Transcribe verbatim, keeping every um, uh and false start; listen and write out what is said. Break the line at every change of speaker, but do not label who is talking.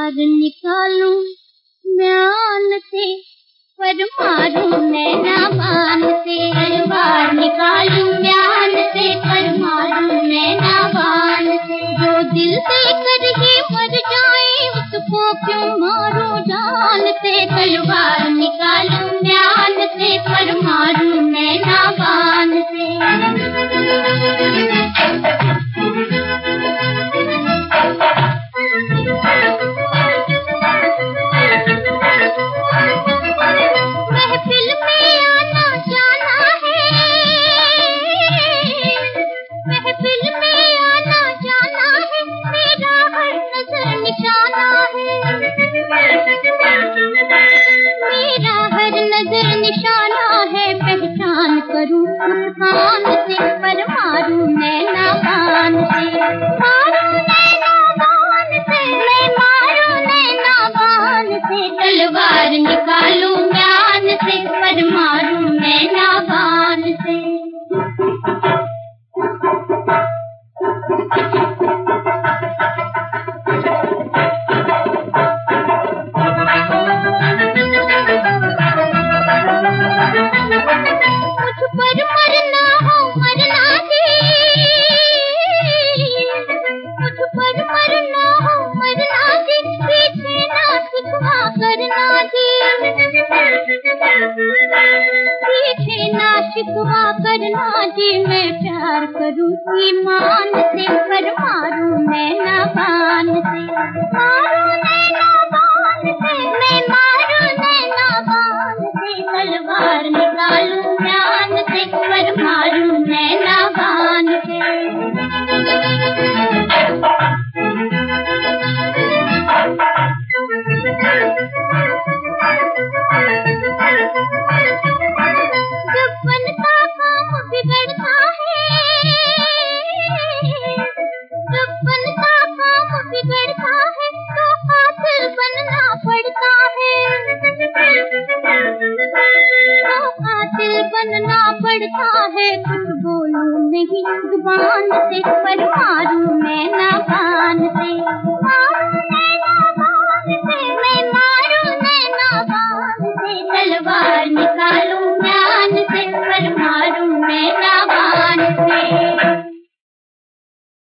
तलवार निकालूं म्यान से, पर मारूं नैना बान से। तलवार निकालूं म्यान से, पर मारूं नैना बान से। जो दिल देकर ही मर जाए उसको क्यों मारूं जान से। तलवार निकालूं म्यान से, पर मारूं नैना बान से। करूं खान से, पर मारूं नैना बान से। मारूं नैना बान से, मैं मारूं नैना बान से। तलवार निकालूं म्यान से, पर मारूं नैना बान से। पीछे ना शिकवा करना जी, मैं प्यार करूं ईमान से, पर मारूं नैना बान से। मारूं नैना बान से, मैं मारूं नैना बान से। तलवार निकालूं म्यान से, पर मारूं नैना बान से। बनना पड़ता है, कुछ बोलूं नहीं जुबान से, पर मारूं नैना बान से। मारूं नैना बान से, मैं मारूं नैना बान से। तलवार